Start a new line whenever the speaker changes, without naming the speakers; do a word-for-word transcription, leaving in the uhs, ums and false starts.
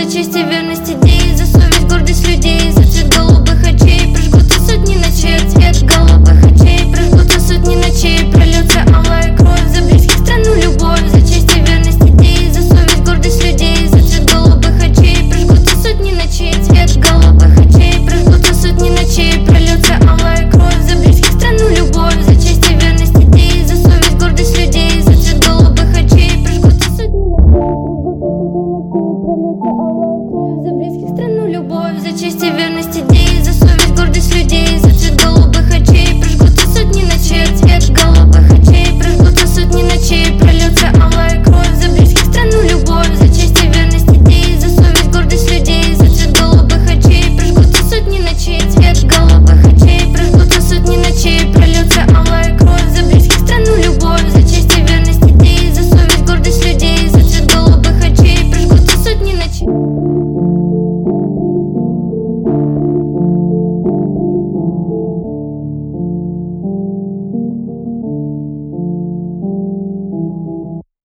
за честь и верность идеи, за совесть, гордость людей, за цвет голубых очей. Прожгутся сотни ночей, цвет голубых очей. Прожгутся сотни ночей, прольется алая кровь за близких, страну, любовь, за честь и верность идеи, за совесть, гордость людей, за цвет голубых очей. Прожгутся сотни ночей, цвет голубых очей. Прожгутся сотни ночей, прольется алая кровь за близких, страну, любовь, за честь и верность идеи, за совесть, гордость людей, за цвет голубых очей. Прожгутся сотни ночей, прольется алая кровь за близких, страну, любовь, за честь и верность идеи.